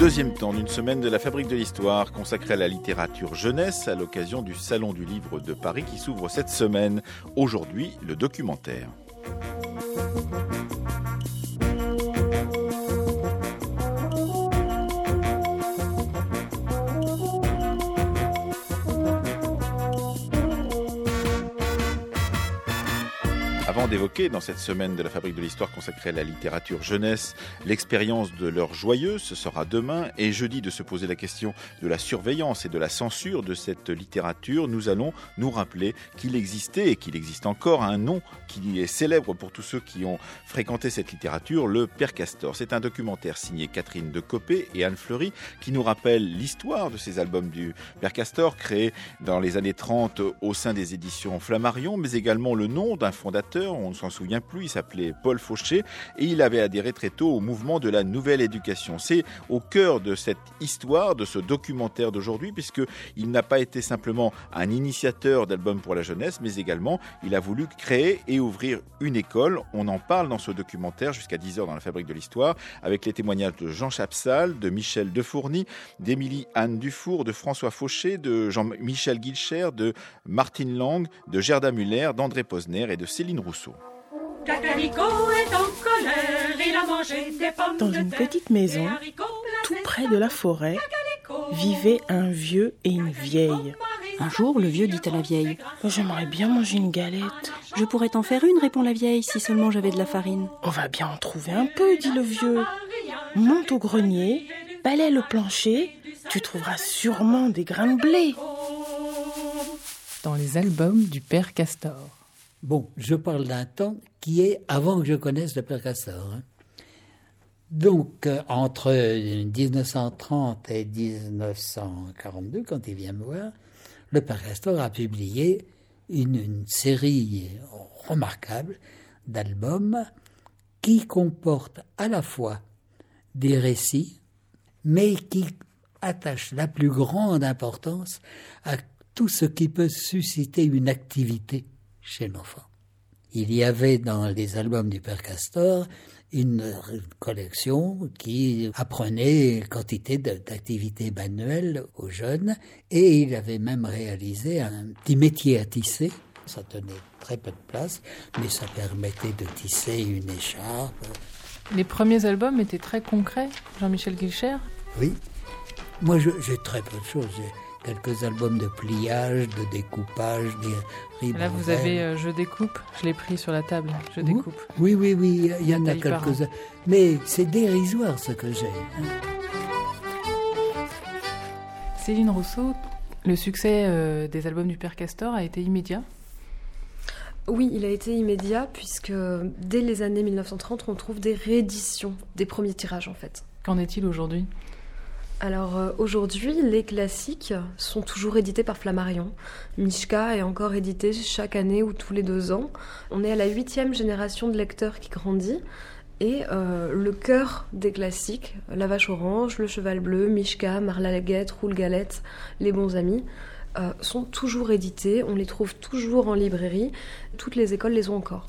Deuxième temps d'une semaine de la Fabrique de l'Histoire consacrée à la littérature jeunesse à l'occasion du Salon du Livre de Paris qui s'ouvre cette semaine. Aujourd'hui, le documentaire. Avant d'évoquer dans cette semaine de la Fabrique de l'Histoire consacrée à la littérature jeunesse l'expérience de l'heure joyeuse, ce sera demain, et jeudi de se poser la question de la surveillance et de la censure de cette littérature, nous allons nous rappeler qu'il existait et qu'il existe encore un nom qui est célèbre pour tous ceux qui ont fréquenté cette littérature, le Père Castor. C'est un documentaire signé Catherine Decopé et Anne Fleury qui nous rappelle l'histoire de ces albums du Père Castor créés dans les années 30 au sein des éditions Flammarion, mais également le nom d'un fondateur. On ne s'en souvient plus, il s'appelait Paul Fauché et il avait adhéré très tôt au mouvement de la nouvelle éducation. C'est au cœur de cette histoire, de ce documentaire d'aujourd'hui, puisqu'il n'a pas été simplement un initiateur d'albums pour la jeunesse, mais également il a voulu créer et ouvrir une école. On en parle dans ce documentaire jusqu'à 10h dans la Fabrique de l'Histoire, avec les témoignages de Jean Chapsal, de Michel Defourny, d'Émilie Anne Dufour, de François Fauché, de Jean-Michel Guilcher, de Martine Lang, de Gerda Muller, d'André Posner et de Céline Rousseau. Cacarico est en colère, il a mangé des pommes Dans une petite maison, tout près de la forêt, vivaient un vieux et une vieille. Un jour, le vieux dit à la vieille : « J'aimerais bien manger une galette. »« Je pourrais t'en faire une, répond la vieille, si seulement j'avais de la farine. »« On va bien en trouver un peu, dit le vieux. Monte au grenier, balaie le plancher, tu trouveras sûrement des grains de blé. » Dans les albums du Père Castor. Bon, je parle d'un temps qui est avant que je connaisse le Père Castor. Donc, entre 1930 et 1942, quand il vient me voir, le Père Castor a publié une série remarquable d'albums qui comportent à la fois des récits, mais qui attachent la plus grande importance à tout ce qui peut susciter une activité chez l'enfant. Il y avait dans les albums du Père Castor une collection qui apprenait quantité d'activités manuelles aux jeunes et il avait même réalisé un petit métier à tisser. Ça tenait très peu de place, mais ça permettait de tisser une écharpe. Les premiers albums étaient très concrets, Jean-Michel Guilcher ? Oui. Moi, j'ai très peu de choses. J'ai quelques albums de pliage, de découpage, des ribans. Là, vous avez Je découpe, je l'ai pris sur la table, Je découpe. Oui, il y en a quelques-uns. Mais c'est dérisoire ce que j'ai. Céline Rousseau, le succès des albums du Père Castor a été immédiat ? Oui, il a été immédiat puisque dès les années 1930, on trouve des rééditions des premiers tirages en fait. Qu'en est-il aujourd'hui ? Alors aujourd'hui, les classiques sont toujours édités par Flammarion. Mishka est encore édité chaque année ou tous les 2 ans. On est à la 8e génération de lecteurs qui grandit. Et le cœur des classiques, La Vache Orange, Le Cheval Bleu, Mishka, Marla la Guette, Roule Galette, Les Bons Amis, sont toujours édités. On les trouve toujours en librairie. Toutes les écoles les ont encore.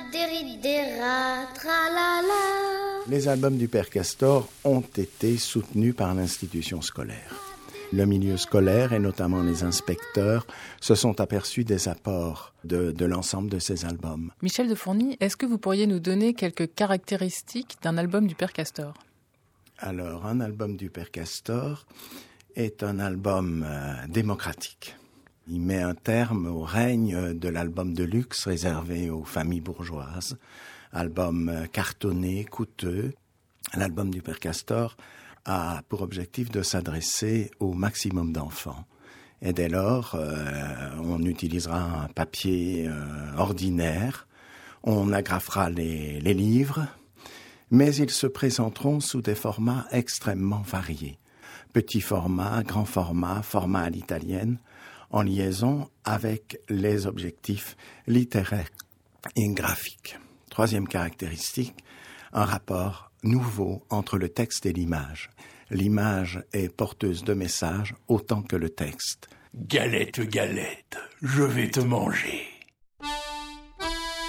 Les albums du Père Castor ont été soutenus par l'institution scolaire. Le milieu scolaire et notamment les inspecteurs se sont aperçus des apports de l'ensemble de ces albums. Michel Defourny, est-ce que vous pourriez nous donner quelques caractéristiques d'un album du Père Castor ? Alors, un album du Père Castor est un album démocratique. Il met un terme au règne de l'album de luxe réservé aux familles bourgeoises. Album cartonné, coûteux. L'album du Père Castor a pour objectif de s'adresser au maximum d'enfants. Et dès lors, on utilisera un papier ordinaire, on agrafera les livres, mais ils se présenteront sous des formats extrêmement variés. Petit format, grand format, format à l'italienne, en liaison avec les objectifs littéraires et graphiques. Troisième caractéristique, un rapport nouveau entre le texte et l'image. L'image est porteuse de messages autant que le texte. Galette, galette, je vais te manger.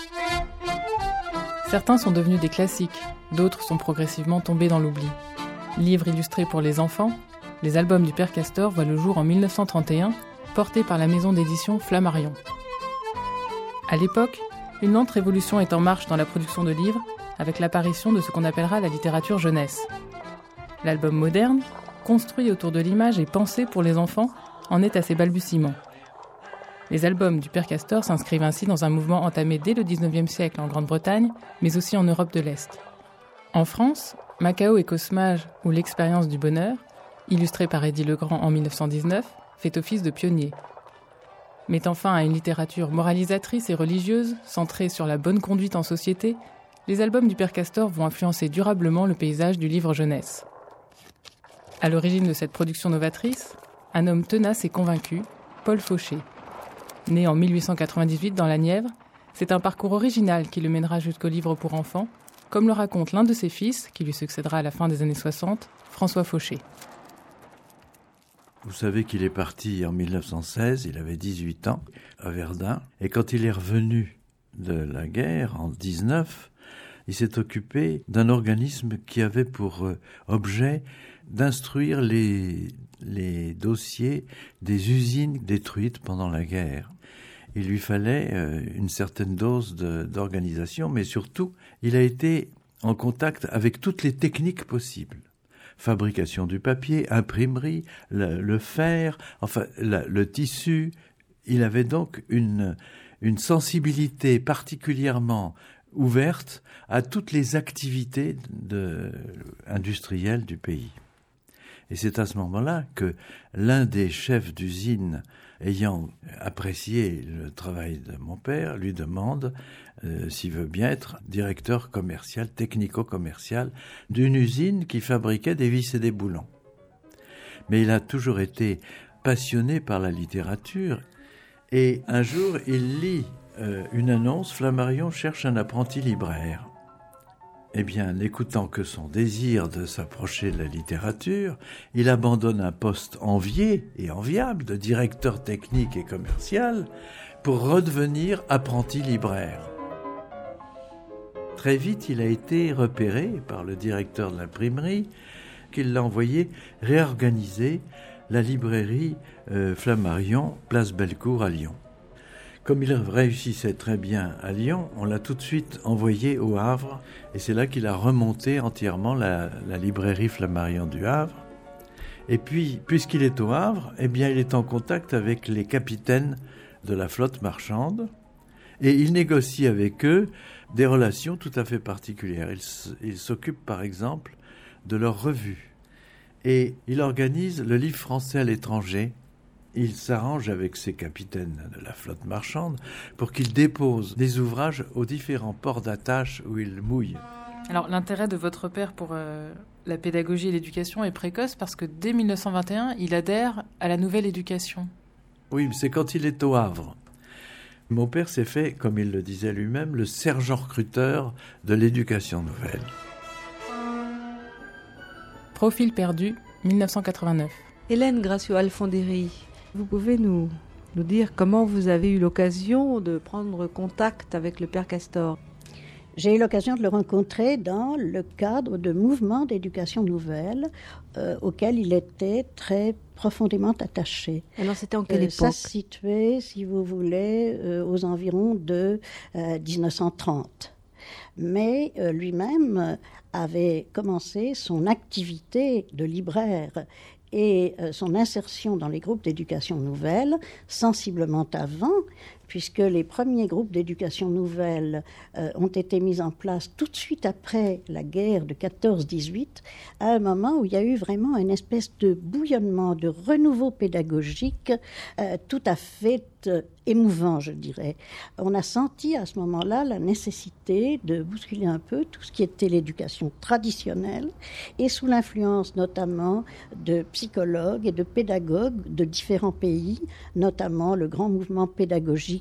Certains sont devenus des classiques, d'autres sont progressivement tombés dans l'oubli. Livres illustrés pour les enfants, les albums du Père Castor voient le jour en 1931, portés par la maison d'édition Flammarion. À l'époque, une lente révolution est en marche dans la production de livres, avec l'apparition de ce qu'on appellera la littérature jeunesse. L'album moderne, construit autour de l'image et pensé pour les enfants, en est à ses balbutiements. Les albums du Père Castor s'inscrivent ainsi dans un mouvement entamé dès le XIXe siècle en Grande-Bretagne, mais aussi en Europe de l'Est. En France, Macao et Cosmage ou L'expérience du bonheur, illustré par Édile Legrand en 1919, fait office de pionnier. Mettant fin à une littérature moralisatrice et religieuse, centrée sur la bonne conduite en société, les albums du Père Castor vont influencer durablement le paysage du livre jeunesse. À l'origine de cette production novatrice, un homme tenace et convaincu, Paul Fauché. Né en 1898 dans la Nièvre, c'est un parcours original qui le mènera jusqu'au livre pour enfants, comme le raconte l'un de ses fils, qui lui succédera à la fin des années 60, François Fauché. Vous savez qu'il est parti en 1916, il avait 18 ans, à Verdun. Et quand il est revenu de la guerre, en 19, il s'est occupé d'un organisme qui avait pour objet d'instruire les dossiers des usines détruites pendant la guerre. Il lui fallait une certaine dose d'organisation, mais surtout, il a été en contact avec toutes les techniques possibles. Fabrication du papier, imprimerie, le fer, enfin le tissu. Il avait donc une sensibilité particulièrement ouverte à toutes les activités industrielles du pays. Et c'est à ce moment-là que l'un des chefs d'usine, ayant apprécié le travail de mon père, lui demande s'il veut bien être directeur commercial, technico-commercial d'une usine qui fabriquait des vis et des boulons. Mais il a toujours été passionné par la littérature et un jour il lit une annonce, Flammarion cherche un apprenti libraire. Eh bien, n'écoutant que son désir de s'approcher de la littérature, il abandonne un poste envié et enviable de directeur technique et commercial pour redevenir apprenti libraire. Très vite, il a été repéré par le directeur de l'imprimerie, qui l'a envoyé réorganiser la librairie Flammarion, place Bellecour à Lyon. Comme il réussissait très bien à Lyon, on l'a tout de suite envoyé au Havre, et c'est là qu'il a remonté entièrement la librairie Flammarion du Havre. Et puis, puisqu'il est au Havre, eh bien, il est en contact avec les capitaines de la flotte marchande, et il négocie avec eux des relations tout à fait particulières. Il s'occupe, par exemple, de leur revue, et il organise le livre français à l'étranger. Il s'arrange avec ses capitaines de la flotte marchande pour qu'ils déposent des ouvrages aux différents ports d'attache où ils mouillent. Alors l'intérêt de votre père pour la pédagogie et l'éducation est précoce parce que dès 1921, il adhère à la nouvelle éducation. Oui, mais c'est quand il est au Havre. Mon père s'est fait, comme il le disait lui-même, le sergent-recruteur de l'éducation nouvelle. Profil perdu, 1989. Hélène Gracio-Alfondéry, vous pouvez nous dire comment vous avez eu l'occasion de prendre contact avec le Père Castor? J'ai eu l'occasion de le rencontrer dans le cadre de mouvements d'éducation nouvelle auxquels il était très profondément attaché. Alors c'était en quelle époque? Ça se situait, si vous voulez, aux environs de 1930. Mais lui-même avait commencé son activité de libraire et son insertion dans les groupes d'éducation nouvelle sensiblement avant, puisque les premiers groupes d'éducation nouvelle ont été mis en place tout de suite après la guerre de 14-18, à un moment où il y a eu vraiment une espèce de bouillonnement, de renouveau pédagogique tout à fait émouvant, je dirais. On a senti à ce moment-là la nécessité de bousculer un peu tout ce qui était l'éducation traditionnelle, et sous l'influence notamment de psychologues et de pédagogues de différents pays, notamment le grand mouvement pédagogique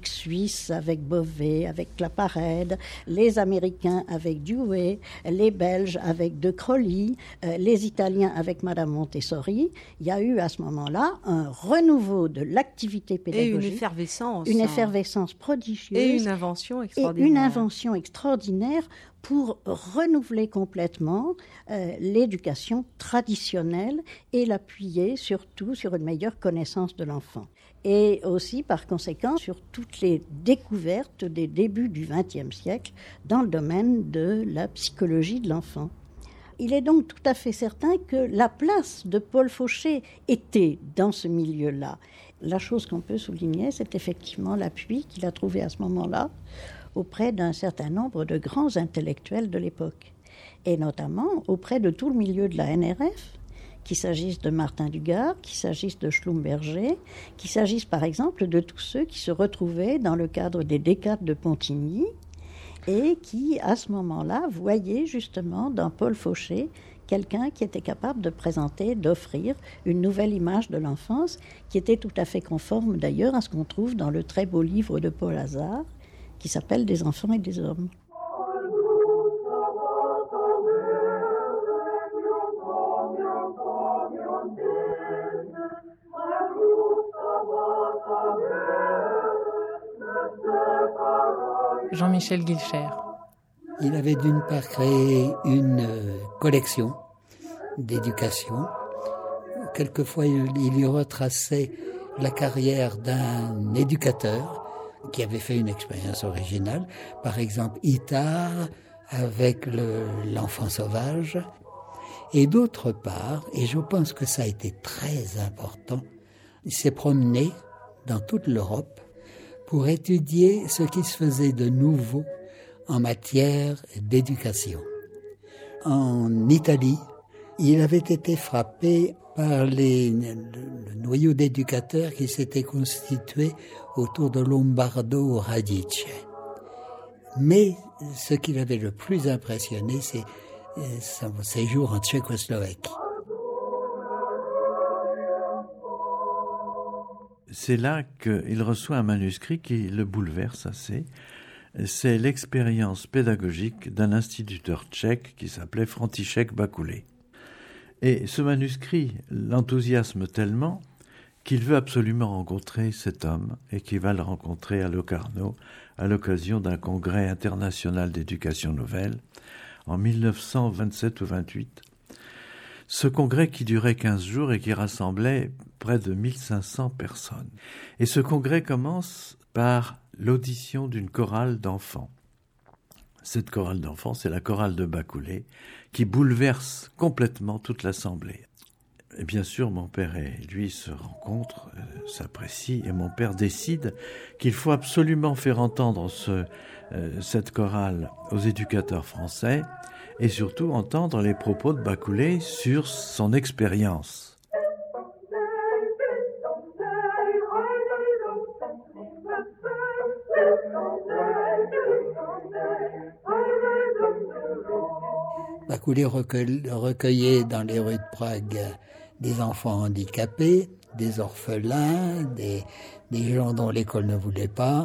musique suisse avec Bovet, avec Claparède, les Américains avec Dewey, les Belges avec De Crowley, les Italiens avec Madame Montessori. Il y a eu à ce moment-là un renouveau de l'activité pédagogique. Et une effervescence. Une effervescence prodigieuse. Et une invention extraordinaire. Et une invention extraordinaire pour renouveler complètement l'éducation traditionnelle et l'appuyer surtout sur une meilleure connaissance de l'enfant. Et aussi, par conséquent, sur toutes les découvertes des débuts du XXe siècle dans le domaine de la psychologie de l'enfant. Il est donc tout à fait certain que la place de Paul Fauché était dans ce milieu-là. La chose qu'on peut souligner, c'est effectivement l'appui qu'il a trouvé à ce moment-là auprès d'un certain nombre de grands intellectuels de l'époque, et notamment auprès de tout le milieu de la NRF, qu'il s'agisse de Martin Dugard, qu'il s'agisse de Schlumberger, qu'il s'agisse par exemple de tous ceux qui se retrouvaient dans le cadre des décades de Pontigny et qui, à ce moment-là, voyaient justement dans Paul Fauché quelqu'un qui était capable de présenter, d'offrir une nouvelle image de l'enfance qui était tout à fait conforme d'ailleurs à ce qu'on trouve dans le très beau livre de Paul Hazard qui s'appelle « Des enfants et des hommes ». Jean-Michel Guilcher. Il avait d'une part créé une collection d'éducation. Quelquefois, il y retraçait la carrière d'un éducateur qui avait fait une expérience originale. Par exemple, Itard avec l'enfant sauvage. Et d'autre part, et je pense que ça a été très important, il s'est promené dans toute l'Europe pour étudier ce qui se faisait de nouveau en matière d'éducation. En Italie, il avait été frappé par le noyau d'éducateurs qui s'était constitué autour de Lombardo Radice. Mais ce qui l'avait le plus impressionné, c'est son séjour en Tchécoslovaquie. C'est là qu'il reçoit un manuscrit qui le bouleverse assez. C'est l'expérience pédagogique d'un instituteur tchèque qui s'appelait František Bakulé. Et ce manuscrit l'enthousiasme tellement qu'il veut absolument rencontrer cet homme et qu'il va le rencontrer à Locarno à l'occasion d'un congrès international d'éducation nouvelle en 1927 ou 28. Ce congrès qui durait 15 jours et qui rassemblait près de 1500 personnes. Et ce congrès commence par l'audition d'une chorale d'enfants. Cette chorale d'enfants, c'est la chorale de Bakulé, qui bouleverse complètement toute l'assemblée. Et bien sûr, mon père et lui se rencontrent, s'apprécient, et mon père décide qu'il faut absolument faire entendre cette chorale aux éducateurs français, et surtout entendre les propos de Bakulé sur son expérience. Bakulé recueillait dans les rues de Prague des enfants handicapés, des orphelins, des gens dont l'école ne voulait pas.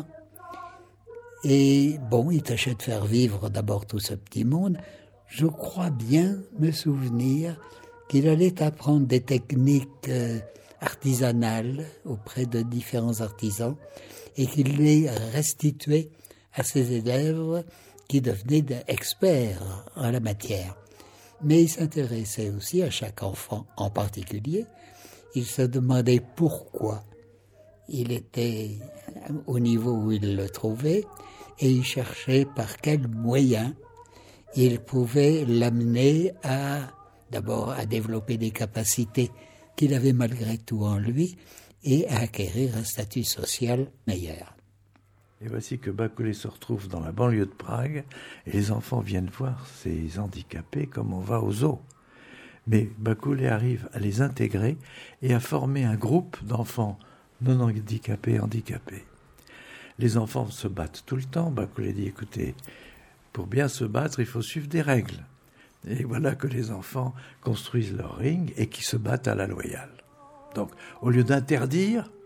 Et bon, il tâchait de faire vivre d'abord tout ce petit monde. Je crois bien me souvenir qu'il allait apprendre des techniques artisanales auprès de différents artisans et qu'il les restituait à ses élèves qui devenaient experts en la matière. Mais il s'intéressait aussi à chaque enfant en particulier. Il se demandait pourquoi il était au niveau où il le trouvait et il cherchait par quels moyens il pouvait l'amener d'abord à développer des capacités qu'il avait malgré tout en lui et à acquérir un statut social meilleur. Et voici que Bakulé se retrouve dans la banlieue de Prague et les enfants viennent voir ces handicapés comme on va au zoo. Mais Bakulé arrive à les intégrer et à former un groupe d'enfants non handicapés, handicapés. Les enfants se battent tout le temps. Bakulé dit, écoutez, pour bien se battre, il faut suivre des règles. Et voilà que les enfants construisent leur ring et qui se battent à la loyale. Donc, au lieu d'interdire,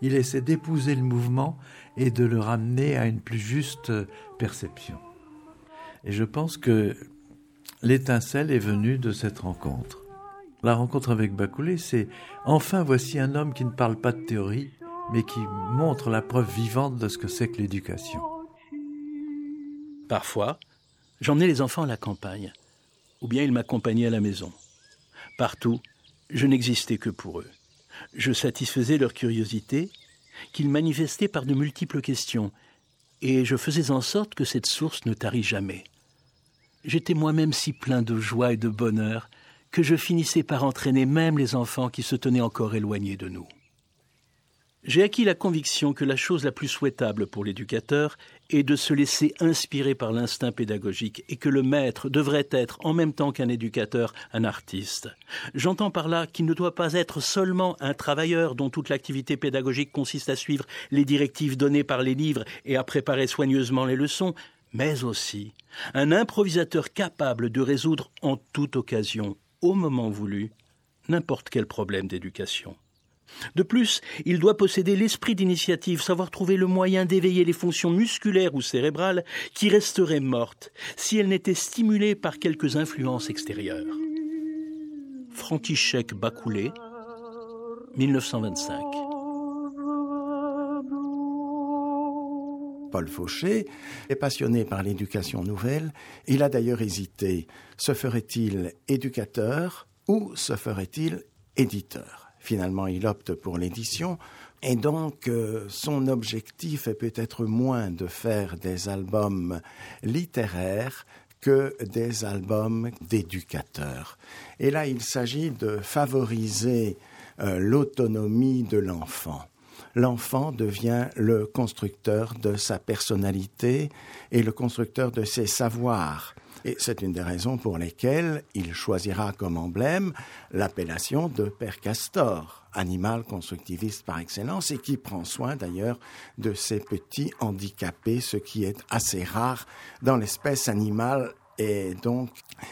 Il essaie d'épouser le mouvement et de le ramener à une plus juste perception. Et je pense que l'étincelle est venue de cette rencontre. La rencontre avec Bakoulé, c'est enfin voici un homme qui ne parle pas de théorie, mais qui montre la preuve vivante de ce que c'est que l'éducation. Parfois, j'emmenais les enfants à la campagne, ou bien ils m'accompagnaient à la maison. Partout, je n'existais que pour eux. Je satisfaisais leur curiosité, qu'ils manifestaient par de multiples questions, et je faisais en sorte que cette source ne tarit jamais. J'étais moi-même si plein de joie et de bonheur que je finissais par entraîner même les enfants qui se tenaient encore éloignés de nous. J'ai acquis la conviction que la chose la plus souhaitable pour l'éducateur est de se laisser inspirer par l'instinct pédagogique et que le maître devrait être, en même temps qu'un éducateur, un artiste. J'entends par là qu'il ne doit pas être seulement un travailleur dont toute l'activité pédagogique consiste à suivre les directives données par les livres et à préparer soigneusement les leçons, mais aussi un improvisateur capable de résoudre en toute occasion, au moment voulu, n'importe quel problème d'éducation. De plus, il doit posséder l'esprit d'initiative, savoir trouver le moyen d'éveiller les fonctions musculaires ou cérébrales qui resteraient mortes si elles n'étaient stimulées par quelques influences extérieures. František Bakoulé, 1925. Paul Fauché est passionné par l'éducation nouvelle. Il a d'ailleurs hésité. Se ferait-il éducateur ou se ferait-il éditeur ? Finalement, il opte pour l'édition. Et donc, son objectif est peut-être moins de faire des albums littéraires que des albums d'éducateurs. Et là, il s'agit de favoriser l'autonomie de l'enfant. L'enfant devient le constructeur de sa personnalité et le constructeur de ses savoirs. Et c'est une des raisons pour lesquelles il choisira comme emblème l'appellation de Père Castor, animal constructiviste par excellence, et qui prend soin d'ailleurs de ces petits handicapés, ce qui est assez rare dans l'espèce animale. Et donc,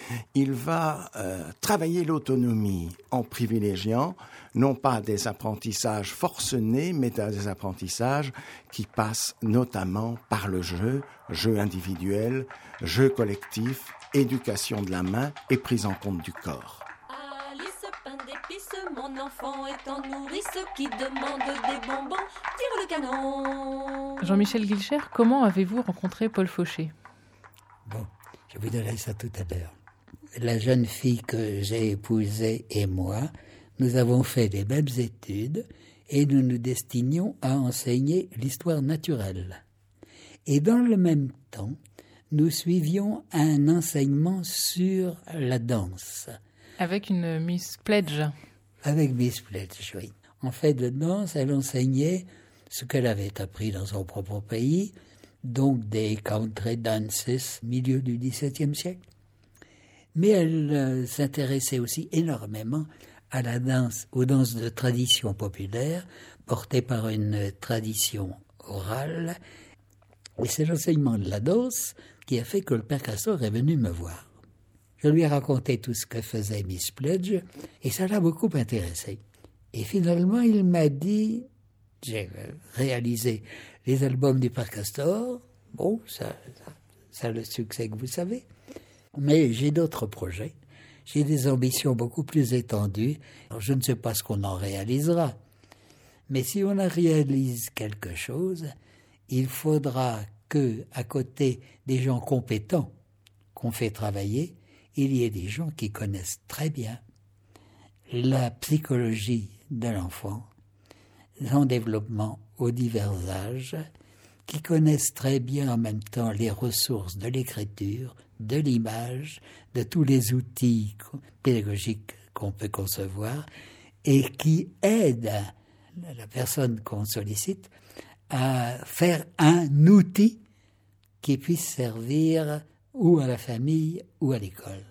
il va travailler l'autonomie en privilégiant non pas des apprentissages forcenés, mais des apprentissages qui passent notamment par le jeu, jeu individuel, jeu collectif, éducation de la main et prise en compte du corps. Alice, pain d'épices, mon enfant est en nourrice qui demande des bonbons, tire le canon. Jean-Michel Guilcher, comment avez-vous rencontré Paul Fauché ? Bon, je vous dirai ça tout à l'heure. La jeune fille que j'ai épousée et moi, nous avons fait les mêmes études et nous nous destinions à enseigner l'histoire naturelle. Et dans le même temps, nous suivions un enseignement sur la danse. Avec une Miss Pledge. Avec Miss Pledge, oui. En fait de danse, elle enseignait ce qu'elle avait appris dans son propre pays, donc des country dances, milieu du XVIIe siècle. Mais elle s'intéressait aussi énormément à la danse, aux danses de tradition populaire, portées par une tradition orale. Et c'est l'enseignement de la danse qui a fait que le père Castor est venu me voir. Je lui ai raconté tout ce que faisait Miss Pledge, et ça l'a beaucoup intéressé. Et finalement, il m'a dit, j'ai réalisé les albums du père Castor, bon, ça a le succès que vous savez, mais j'ai d'autres projets. J'ai des ambitions beaucoup plus étendues. Alors, je ne sais pas ce qu'on en réalisera. Mais si on en réalise quelque chose, il faudra que, à côté des gens compétents qu'on fait travailler, il y ait des gens qui connaissent très bien la psychologie de l'enfant, son développement aux divers âges, qui connaissent très bien en même temps les ressources de l'écriture, de l'image, de tous les outils pédagogiques qu'on peut concevoir et qui aident la personne qu'on sollicite à faire un outil qui puisse servir ou à la famille ou à l'école.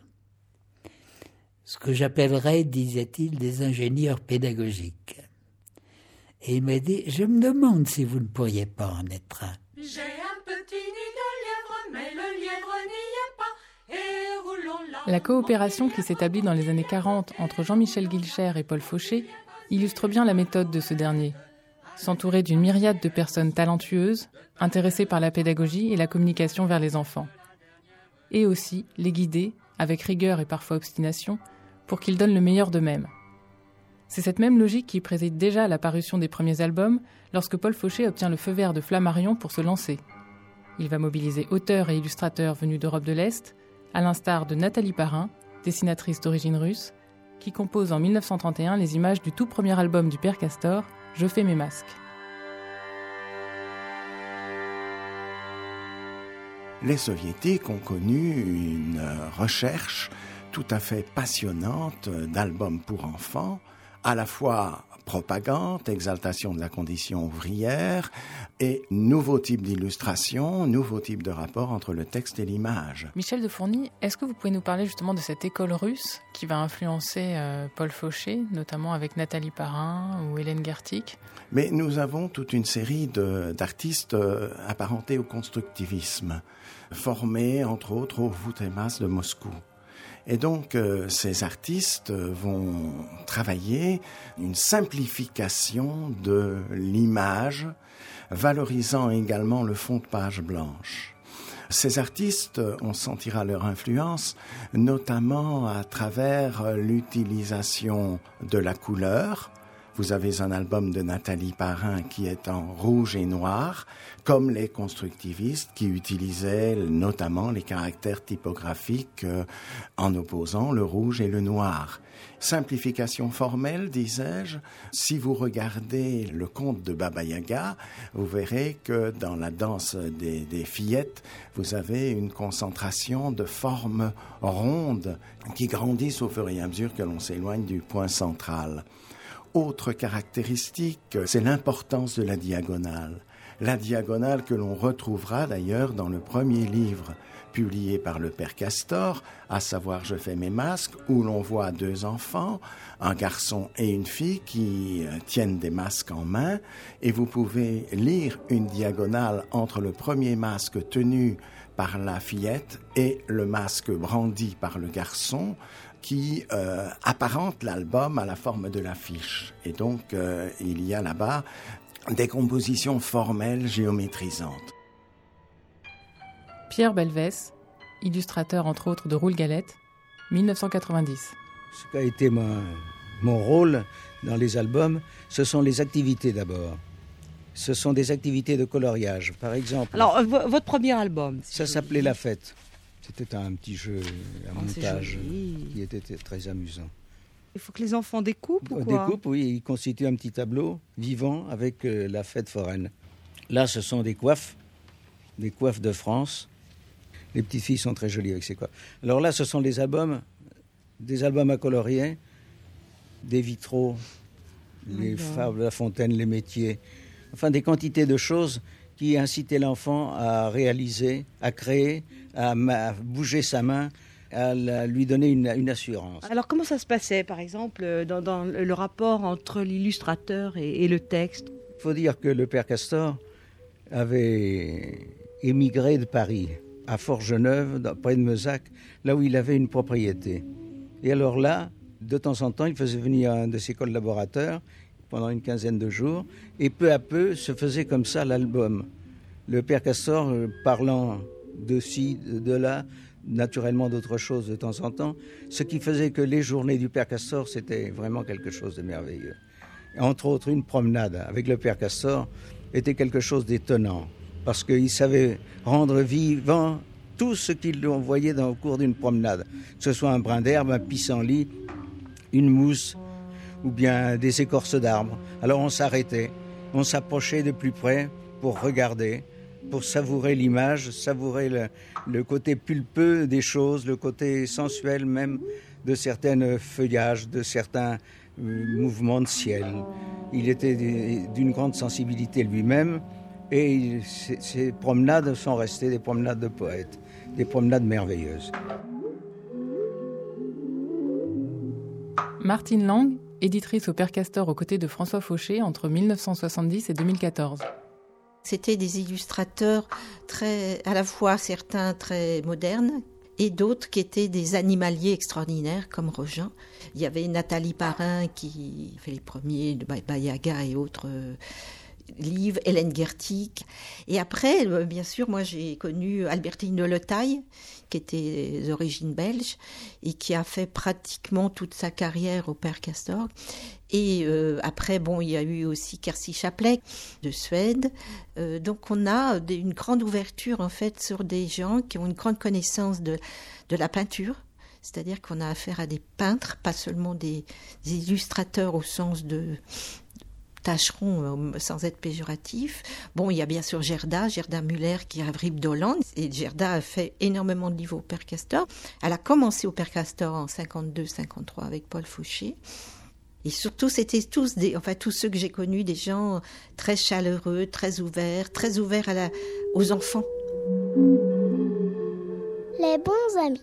Ce que j'appellerais, disait-il, des ingénieurs pédagogiques. Et il m'a dit, je me demande si vous ne pourriez pas en être un. J'ai un petit nid de lièvre, mais le lièvre n'y est pas, et roulons là. La coopération qui s'établit dans les années 40 entre Jean-Michel Guilcher et Paul Fauché illustre bien la méthode de ce dernier. s'entourer d'une myriade de personnes talentueuses, intéressées par la pédagogie et la communication vers les enfants. Et aussi les guider, avec rigueur et parfois obstination, pour qu'ils donnent le meilleur d'eux-mêmes. C'est cette même logique qui préside déjà à la parution des premiers albums, lorsque Paul Fauché obtient le feu vert de Flammarion pour se lancer. Il va mobiliser auteurs et illustrateurs venus d'Europe de l'Est, à l'instar de Nathalie Parrain, dessinatrice d'origine russe, qui compose en 1931 les images du tout premier album du Père Castor, Je fais mes masques. Les Soviétiques ont connu une recherche tout à fait passionnante d'albums pour enfants, à la fois propagande, exaltation de la condition ouvrière et nouveaux types d'illustrations, nouveaux types de rapports entre le texte et l'image. Michel de Fourny, est-ce que vous pouvez nous parler justement de cette école russe qui va influencer Paul Fauché, notamment avec Nathalie Parrain ou Hélène Gertic? Mais nous avons toute une série d'artistes apparentés au constructivisme, formés entre autres au Voutemas de Moscou. Et donc, ces artistes vont travailler une simplification de l'image, valorisant également le fond de page blanche. Ces artistes, on sentira leur influence, notamment à travers l'utilisation de la couleur. Vous avez un album de Nathalie Parrain qui est en rouge et noir, comme les constructivistes qui utilisaient notamment les caractères typographiques en opposant le rouge et le noir. Simplification formelle, disais-je. Si vous regardez le conte de Baba Yaga, vous verrez que dans la danse des fillettes, vous avez une concentration de formes rondes qui grandissent au fur et à mesure que l'on s'éloigne du point central. Autre caractéristique, c'est l'importance de la diagonale. La diagonale que l'on retrouvera d'ailleurs dans le premier livre publié par le Père Castor, à savoir Je fais mes masques, où l'on voit deux enfants, un garçon et une fille qui tiennent des masques en main, et vous pouvez lire une diagonale entre le premier masque tenu par la fillette et le masque brandi par le garçon, qui apparente l'album à la forme de l'affiche. Et donc, il y a là-bas des compositions formelles géométrisantes. Pierre Belvès, illustrateur entre autres de Roule Galette, 1990. Ce qu'a été mon rôle dans les albums, ce sont les activités d'abord. Ce sont des activités de coloriage, par exemple. Alors, votre premier album, ça s'appelait La Fête. C'était un petit jeu à montage qui était très amusant. Il faut que les enfants découpent ou quoi? Découpent, oui. Ils constituent un petit tableau vivant avec la fête foraine. Là, ce sont des coiffes de France. Les petites filles sont très jolies avec ces coiffes. Alors là, ce sont des albums à colorier, des vitraux, les fables, La Fontaine, les métiers. Enfin, des quantités de choses qui incitaient l'enfant à réaliser, à créer, à bouger sa main, à lui donner une assurance. Alors comment ça se passait, par exemple, dans le rapport entre l'illustrateur et le texte? Il faut dire que le Père Castor avait émigré de Paris à Forgeneuve, près de Meuzac, là où il avait une propriété. Et alors là, de temps en temps, il faisait venir un de ses collaborateurs pendant une quinzaine de jours, et peu à peu se faisait comme ça l'album. Le Père Castor parlant de ci, de là, naturellement d'autres choses de temps en temps, ce qui faisait que les journées du Père Castor, c'était vraiment quelque chose de merveilleux. Entre autres, une promenade avec le Père Castor était quelque chose d'étonnant, parce qu'il savait rendre vivant tout ce qu'il voyait au cours d'une promenade, que ce soit un brin d'herbe, un pissenlit, une mousse, ou bien des écorces d'arbres. Alors on s'arrêtait, on s'approchait de plus près pour regarder, pour savourer l'image, savourer le côté pulpeux des choses, le côté sensuel même de certains feuillages, de certains mouvements de ciel. Il était d'une grande sensibilité lui-même, et ces promenades sont restées des promenades de poètes, des promenades merveilleuses. Martine Lang, éditrice au Père Castor aux côtés de François Fauché entre 1970 et 2014. C'était des illustrateurs à la fois certains très modernes et d'autres qui étaient des animaliers extraordinaires comme Regin. Il y avait Nathalie Parrain qui fait les premiers de Baba Yaga et autres livres, Hélène Gertig. Et après, bien sûr, moi j'ai connu Albertine de Letaille, qui était d'origine belge et qui a fait pratiquement toute sa carrière au Père Castor. Et après, bon, il y a eu aussi Kirsi Chaplek de Suède. Donc on a une grande ouverture en fait sur des gens qui ont une grande connaissance de la peinture. C'est-à-dire qu'on a affaire à des peintres, pas seulement des illustrateurs au sens de tâcherons sans être péjoratif. Bon, il y a bien sûr Gerda Müller qui arrive d'Hollande. Et Gerda a fait énormément de livres au Père Castor. Elle a commencé au Père Castor en 52-53 avec Paul Fauché. Et surtout, c'était tous ceux que j'ai connus, des gens très chaleureux, très ouverts aux enfants. Les bons amis.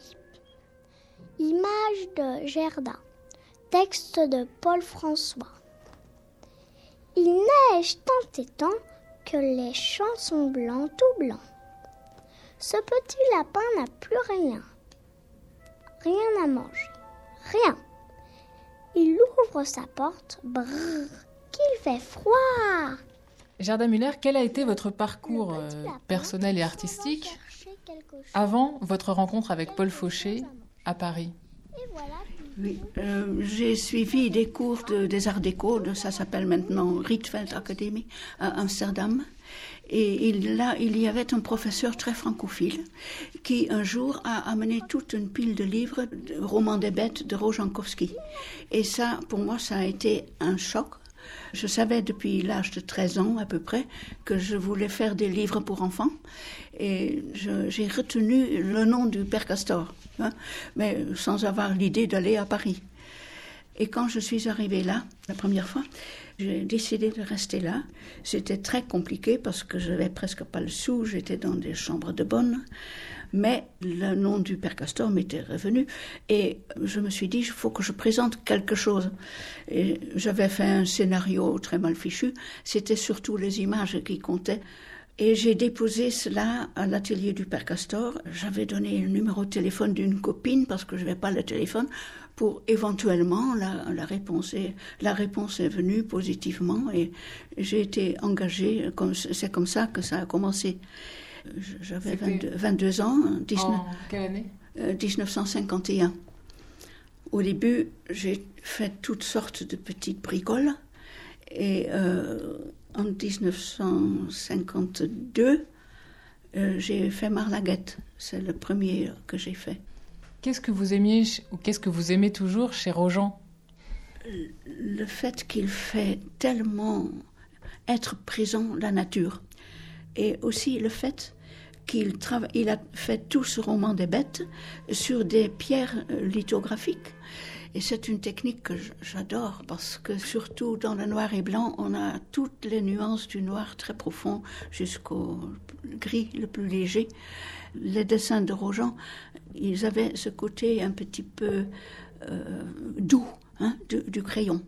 Image de Gerda. Texte de Paul François. Il neige tant et tant que les champs sont blancs, tout blancs. Ce petit lapin n'a plus rien. Rien à manger. Rien. Il ouvre sa porte. Brrr, qu'il fait froid. Gerda Müller, quel a été votre parcours personnel et artistique avant votre rencontre avec Paul Fauché à Paris? Oui, j'ai suivi des cours des Arts Déco, ça s'appelle maintenant Rietveld Academy à Amsterdam. Et il y avait un professeur très francophile qui un jour a amené toute une pile de livres, de romans des bêtes de Rojankowski. Et ça, pour moi, ça a été un choc. Je savais depuis l'âge de 13 ans à peu près que je voulais faire des livres pour enfants et j'ai retenu le nom du Père Castor, mais sans avoir l'idée d'aller à Paris. Et quand je suis arrivée là, la première fois, j'ai décidé de rester là. C'était très compliqué parce que je n'avais presque pas le sou, j'étais dans des chambres de bonne. Mais le nom du Père Castor m'était revenu et je me suis dit, il faut que je présente quelque chose. Et j'avais fait un scénario très mal fichu, c'était surtout les images qui comptaient. Et j'ai déposé cela à l'atelier du Père Castor. J'avais donné le numéro de téléphone d'une copine parce que je n'avais pas le téléphone pour éventuellement la réponse. Et la réponse est venue positivement et j'ai été engagée. C'est comme ça que ça a commencé. J'avais 22 ans. En quelle année 1951. Au début, j'ai fait toutes sortes de petites bricoles. Et en 1952, j'ai fait Marlaguette. C'est le premier que j'ai fait. Qu'est-ce que vous aimiez ou qu'est-ce que vous aimez toujours chez Rojan? Le fait qu'il fait tellement être présent la nature. Et aussi le fait il a fait tout ce roman des bêtes sur des pierres lithographiques. Et c'est une technique que j'adore parce que surtout dans le noir et blanc, on a toutes les nuances du noir très profond jusqu'au gris le plus léger. Les dessins de Rojan, ils avaient ce côté un petit peu doux du crayon.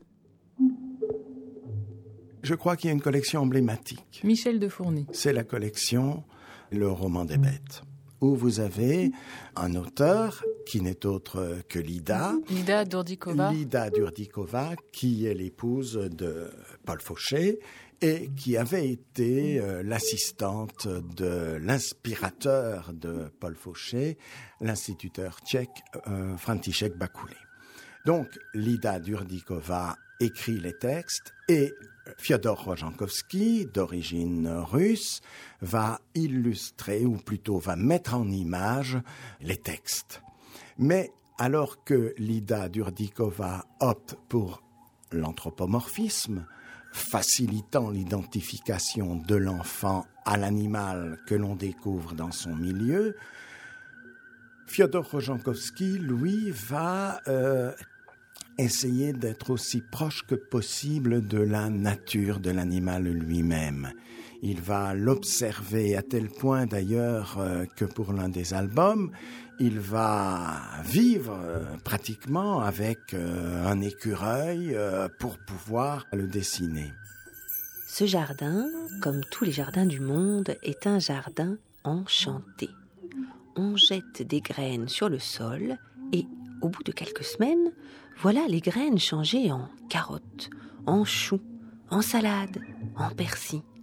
Je crois qu'il y a une collection emblématique. Michel de Fourny. C'est la collection Le roman des bêtes, où vous avez un auteur qui n'est autre que Lida Durdikova, qui est l'épouse de Paul Fauché et qui avait été l'assistante de l'inspirateur de Paul Fauché, l'instituteur tchèque František Bakule. Donc Lida Durdikova écrit les textes et Fyodor Rojankowski, d'origine russe, va illustrer, ou plutôt va mettre en image les textes. Mais alors que Lida Durdikova opte pour l'anthropomorphisme, facilitant l'identification de l'enfant à l'animal que l'on découvre dans son milieu, Fyodor Rojankowski, lui, va essayer d'être aussi proche que possible de la nature de l'animal lui-même. Il va l'observer à tel point d'ailleurs que pour l'un des albums, il va vivre pratiquement avec un écureuil pour pouvoir le dessiner. Ce jardin, comme tous les jardins du monde, est un jardin enchanté. On jette des graines sur le sol et, au bout de quelques semaines, voilà les graines changées en carottes, en choux, en salade, en persil,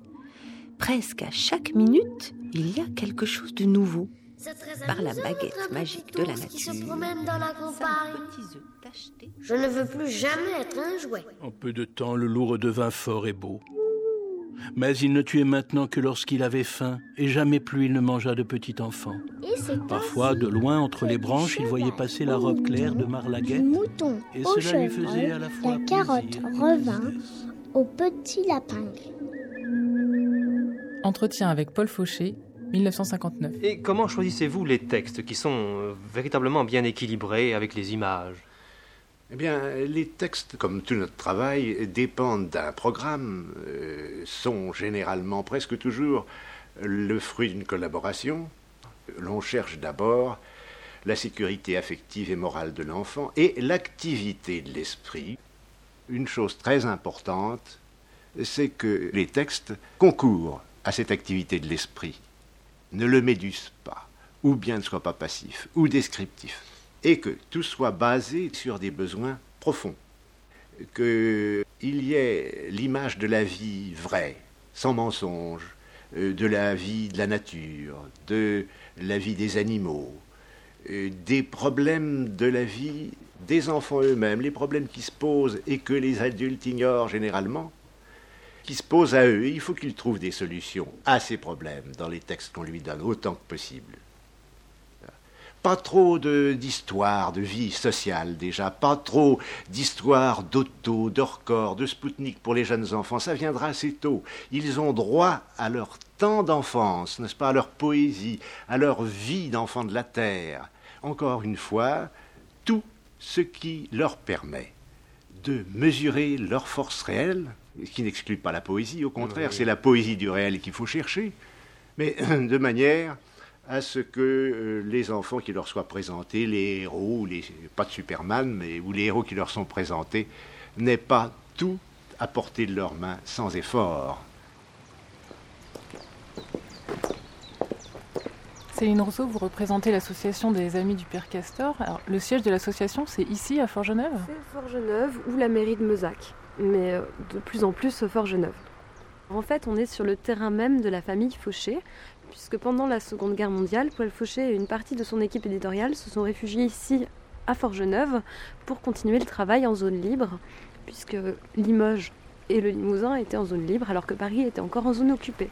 Presque à chaque minute, il y a quelque chose de nouveau. Par la baguette magique de la nature, qui se promène dans la campagne. Je ne veux plus jamais être un jouet. En peu de temps, le loup redevint fort et beau. Mais il ne tuait maintenant que lorsqu'il avait faim, et jamais plus il ne mangea de petit enfant. Parfois, de loin, entre les branches, il voyait passer la robe claire de Marlaguette, Mouton et au cela lui faisait à la fois la carotte revint au petit lapin. Entretien avec Paul Fauché, 1959. Et comment choisissez-vous les textes qui sont véritablement bien équilibrés avec les images ? Eh bien, les textes, comme tout notre travail, dépendent d'un programme, sont généralement, presque toujours, le fruit d'une collaboration. L'on cherche d'abord la sécurité affective et morale de l'enfant et l'activité de l'esprit. Une chose très importante, c'est que les textes concourent à cette activité de l'esprit, ne le médusent pas, ou bien ne soient pas passifs, ou descriptifs, et que tout soit basé sur des besoins profonds. Qu'il y ait l'image de la vie vraie, sans mensonge, de la vie de la nature, de la vie des animaux, des problèmes de la vie des enfants eux-mêmes, les problèmes qui se posent et que les adultes ignorent généralement, qui se posent à eux. Il faut qu'ils trouvent des solutions à ces problèmes dans les textes qu'on lui donne, autant que possible. Pas trop d'histoires de vie sociale déjà, pas trop d'histoires d'auto, de records, de Spoutnik pour les jeunes enfants, ça viendra assez tôt. Ils ont droit à leur temps d'enfance, n'est-ce pas, à leur poésie, à leur vie d'enfants de la terre. Encore une fois, tout ce qui leur permet de mesurer leur force réelle, ce qui n'exclut pas la poésie, au contraire, c'est la poésie du réel qu'il faut chercher, mais de manière à ce que les enfants qui leur soient présentés, les héros, pas de Superman, mais ou les héros qui leur sont présentés, n'aient pas tout à portée de leurs mains sans effort. Céline Rousseau, vous représentez l'association des Amis du Père Castor. Alors, le siège de l'association, c'est ici, à Fort-Genève ? C'est Fort-Genève ou la mairie de Meuzac, mais de plus en plus Fort-Genève. En fait, on est sur le terrain même de la famille Fauché, puisque pendant la Seconde Guerre mondiale, Paul Fauché et une partie de son équipe éditoriale se sont réfugiés ici, à Fort-Genève, pour continuer le travail en zone libre, puisque Limoges et le Limousin étaient en zone libre, alors que Paris était encore en zone occupée.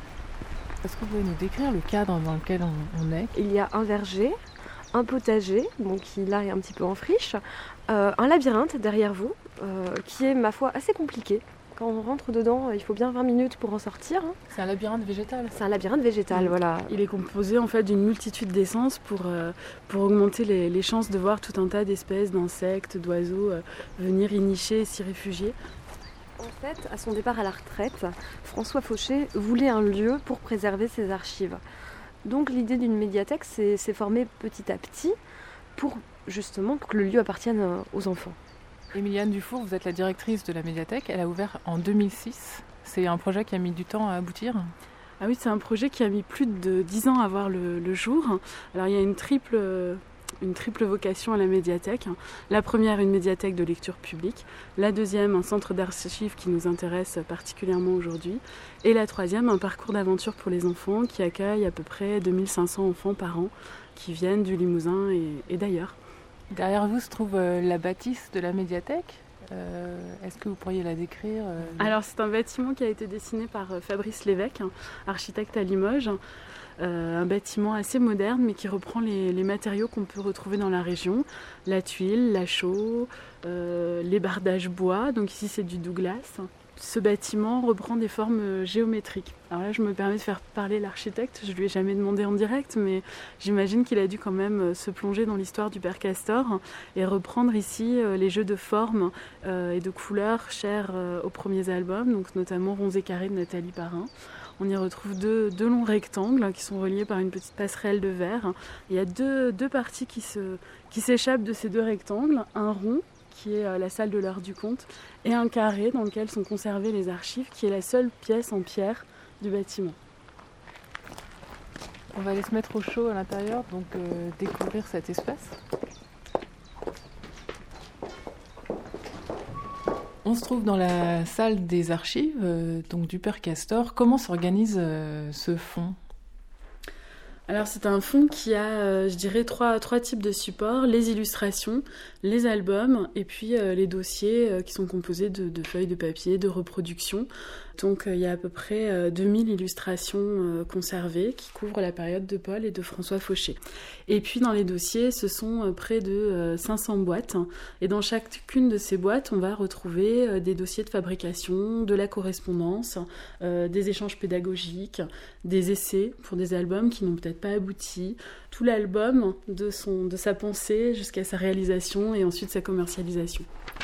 Est-ce que vous pouvez nous décrire le cadre dans lequel on est ? Il y a un verger, un potager, donc qui là est un petit peu en friche, un labyrinthe derrière vous, qui est, ma foi, assez compliqué. Quand on rentre dedans, il faut bien 20 minutes pour en sortir. C'est un labyrinthe végétal. C'est un labyrinthe végétal, voilà. Il est composé en fait d'une multitude d'essences pour augmenter les chances de voir tout un tas d'espèces, d'insectes, d'oiseaux venir y nicher et s'y réfugier. En fait, à son départ à la retraite, François Fauché voulait un lieu pour préserver ses archives. Donc l'idée d'une médiathèque s'est formée petit à petit pour que le lieu appartienne aux enfants. Émiliane Dufour, vous êtes la directrice de la médiathèque. Elle a ouvert en 2006. C'est un projet qui a mis du temps à aboutir ? Ah oui, c'est un projet qui a mis plus de 10 ans à voir le jour. Alors il y a une triple vocation à la médiathèque. La première, une médiathèque de lecture publique. La deuxième, un centre d'archives qui nous intéresse particulièrement aujourd'hui. Et la troisième, un parcours d'aventure pour les enfants qui accueille à peu près 2500 enfants par an qui viennent du Limousin et d'ailleurs. Derrière vous se trouve la bâtisse de la médiathèque. Est-ce que vous pourriez la décrire ? Alors c'est un bâtiment qui a été dessiné par Fabrice Lévesque, architecte à Limoges. Un bâtiment assez moderne mais qui reprend les matériaux qu'on peut retrouver dans la région. La tuile, la chaux, les bardages bois, donc ici c'est du Douglas. Ce bâtiment reprend des formes géométriques. Alors là, je me permets de faire parler l'architecte. Je ne lui ai jamais demandé en direct, mais j'imagine qu'il a dû quand même se plonger dans l'histoire du Père Castor et reprendre ici les jeux de formes et de couleurs chers aux premiers albums, donc notamment Ronds et carrés de Nathalie Parrain. On y retrouve deux longs rectangles qui sont reliés par une petite passerelle de verre. Il y a deux parties qui s'échappent de ces deux rectangles. Un rond, qui est la salle de l'heure du conte, et un carré dans lequel sont conservées les archives, qui est la seule pièce en pierre du bâtiment. On va aller se mettre au chaud à l'intérieur, donc découvrir cet espace. On se trouve dans la salle des archives donc du Père Castor. Comment s'organise ce fonds ? Alors c'est un fonds qui a, je dirais, trois types de supports, les illustrations, les albums et puis les dossiers qui sont composés de feuilles de papier, de reproductions. Donc il y a à peu près 2000 illustrations conservées qui couvrent la période de Paul et de François Fauché. Et puis dans les dossiers, ce sont près de 500 boîtes. Et dans chacune de ces boîtes, on va retrouver des dossiers de fabrication, de la correspondance, des échanges pédagogiques, des essais pour des albums qui n'ont peut-être pas abouti, tout l'album de sa pensée jusqu'à sa réalisation et ensuite sa commercialisation.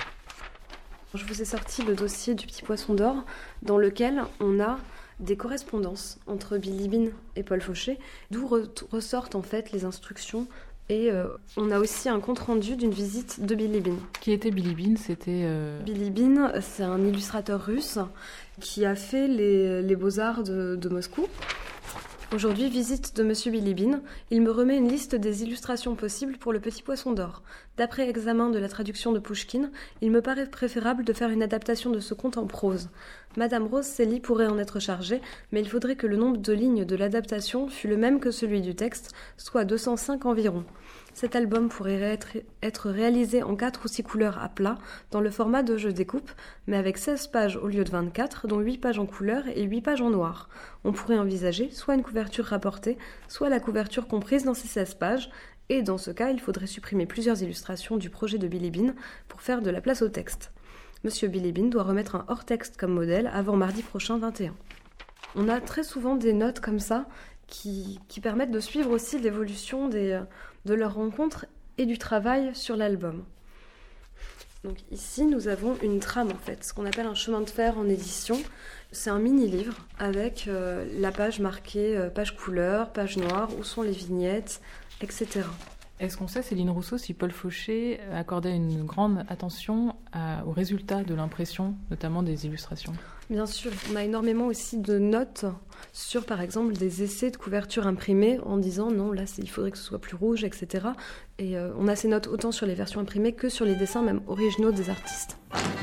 Je vous ai sorti le dossier du Petit Poisson d'Or, dans lequel on a des correspondances entre Bilibine et Paul Fauché, d'où ressortent en fait les instructions. Et on a aussi un compte-rendu d'une visite de Bilibine. Qui était Bilibine ? Bilibine, c'est un illustrateur russe qui a fait les beaux-arts de Moscou. Aujourd'hui, visite de Monsieur Bilibine. Il me remet une liste des illustrations possibles pour le Petit Poisson d'Or. D'après examen de la traduction de Pouchkine, il me paraît préférable de faire une adaptation de ce conte en prose. Madame Rose Célie pourrait en être chargée, mais il faudrait que le nombre de lignes de l'adaptation fût le même que celui du texte, soit 205 environ. Cet album pourrait être réalisé en 4 ou 6 couleurs à plat, dans le format de je découpe, mais avec 16 pages au lieu de 24, dont 8 pages en couleur et 8 pages en noir. On pourrait envisager soit une couverture rapportée, soit la couverture comprise dans ces 16 pages, et dans ce cas, il faudrait supprimer plusieurs illustrations du projet de Bilibine pour faire de la place au texte. Monsieur Bilibine doit remettre un hors-texte comme modèle avant mardi prochain 21. On a très souvent des notes comme ça qui permettent de suivre aussi l'évolution de leur rencontre et du travail sur l'album. Donc ici, nous avons une trame en fait, ce qu'on appelle un chemin de fer en édition. C'est un mini-livre avec la page marquée page couleur, page noire, où sont les vignettes, etc. Est-ce qu'on sait, Céline Rousseau, si Paul Fauché accordait une grande attention aux résultats de l'impression, notamment des illustrations ? Bien sûr, on a énormément aussi de notes sur, par exemple, des essais de couverture imprimée en disant non, là, il faudrait que ce soit plus rouge, etc. Et on a ces notes autant sur les versions imprimées que sur les dessins même originaux des artistes.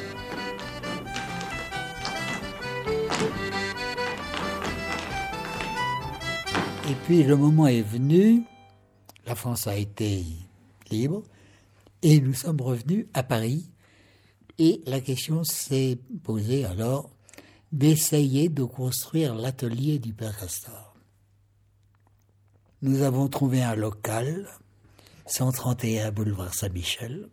Et puis le moment est venu, la France a été libre et nous sommes revenus à Paris. Et la question s'est posée alors d'essayer de construire l'atelier du Père Castor. Nous avons trouvé un local, 131 boulevard Saint-Michel.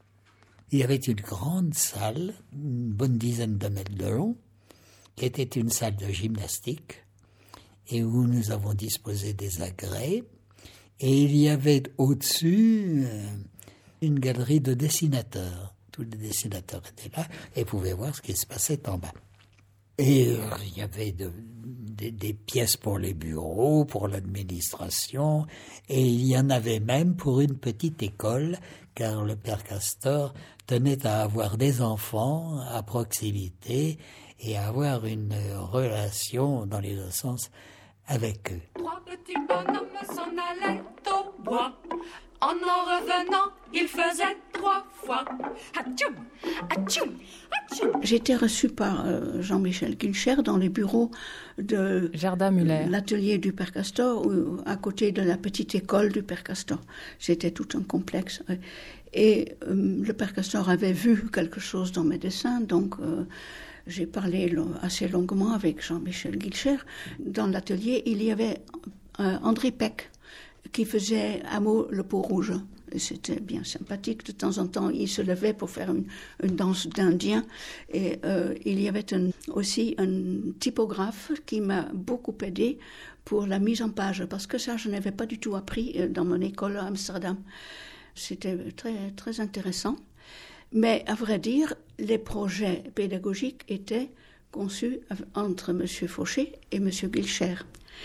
Il y avait une grande salle, une bonne dizaine de mètres de long, qui était une salle de gymnastique et où nous avons disposé des agrès. Et il y avait au-dessus une galerie de dessinateurs. Tous les dessinateurs étaient là et pouvaient voir ce qui se passait en bas. Et il y avait des pièces pour les bureaux, pour l'administration, et il y en avait même pour une petite école, car le Père Castor tenait à avoir des enfants à proximité et à avoir une relation dans les deux sens avec eux. 3 petits bonhommes s'en allaient au bois. En revenant, il faisait 3 fois. Atchoum, atchoum, atchoum. J'ai été reçue par Jean-Michel Gilcher dans les bureaux de Gerda Müller, l'atelier du Père Castor, à côté de la petite école du Père Castor. C'était tout un complexe. Et le Père Castor avait vu quelque chose dans mes dessins, donc j'ai parlé assez longuement avec Jean-Michel Gilcher. Dans l'atelier, il y avait André Peck, qui faisait Hameau le Peau Rouge. Et c'était bien sympathique. De temps en temps, il se levait pour faire une danse d'Indien. Et il y avait aussi un typographe qui m'a beaucoup aidé pour la mise en page, parce que ça, je n'avais pas du tout appris dans mon école à Amsterdam. C'était très, très intéressant. Mais à vrai dire, les projets pédagogiques étaient conçus entre M. Fauché et M. Gilcher.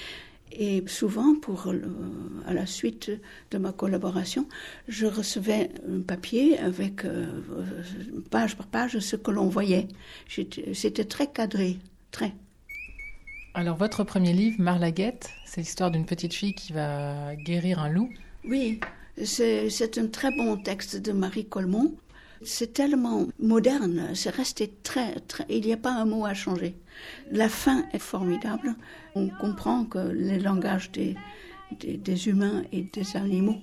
Et souvent, à la suite de ma collaboration, je recevais un papier avec page par page ce que l'on voyait. C'était très cadré, très. Alors, votre premier livre, Marlaguette, c'est l'histoire d'une petite fille qui va guérir un loup. Oui, c'est un très bon texte de Marie Colmont. C'est tellement moderne, c'est resté très... Il n'y a pas un mot à changer. La fin est formidable. On comprend que les langages des humains et des animaux,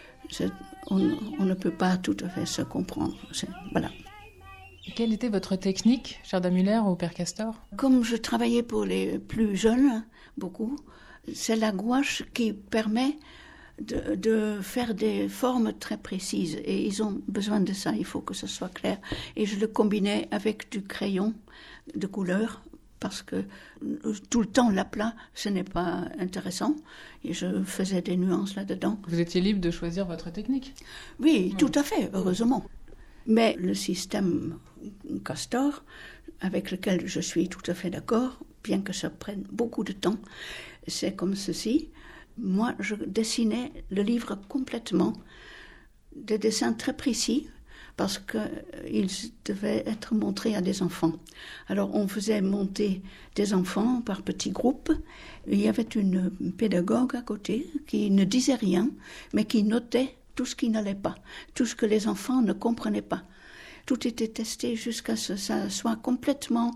on ne peut pas tout à fait se comprendre. Voilà. Quelle était votre technique, Gerda Müller, au Père Castor? Comme je travaillais pour les plus jeunes, beaucoup, c'est la gouache qui permet de faire des formes très précises. Et ils ont besoin de ça, il faut que ce soit clair. Et je le combinais avec du crayon de couleur, parce que tout le temps l'aplat, ce n'est pas intéressant. Et je faisais des nuances là-dedans. Vous étiez libre de choisir votre technique? Oui, tout à fait, heureusement. Mais le système Castor, avec lequel je suis tout à fait d'accord, bien que ça prenne beaucoup de temps, c'est comme ceci. Moi, je dessinais le livre complètement, des dessins très précis, parce qu'ils devaient être montrés à des enfants. Alors, on faisait monter des enfants par petits groupes. Il y avait une pédagogue à côté qui ne disait rien, mais qui notait tout ce qui n'allait pas, tout ce que les enfants ne comprenaient pas. Tout était testé jusqu'à ce que ça soit complètement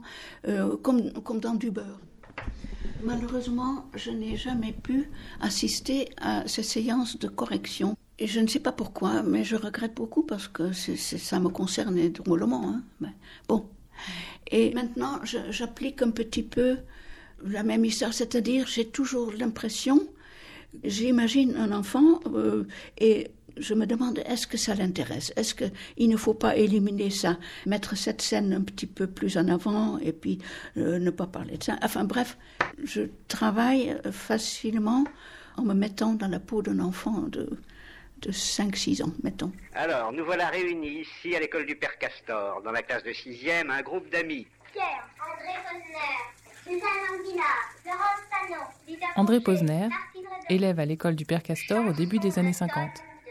comme dans du beurre. Malheureusement, je n'ai jamais pu assister à ces séances de correction. Et je ne sais pas pourquoi, mais je regrette beaucoup parce que ça me concernait drôlement. Hein. Mais bon. Et maintenant, j'applique un petit peu la même histoire, c'est-à-dire j'ai toujours l'impression, j'imagine un enfant et je me demande, est-ce que ça l'intéresse? Est-ce qu'il ne faut pas éliminer ça, mettre cette scène un petit peu plus en avant et puis ne pas parler de ça? Enfin bref, je travaille facilement en me mettant dans la peau d'un enfant de 5-6 ans, mettons. Alors, nous voilà réunis ici à l'école du Père Castor, dans la classe de 6e, un groupe d'amis. Pierre, André Posner, Suzanne Anguilla, Laurence Panon, André Posner, élève à l'école du Père Castor au début des années 50.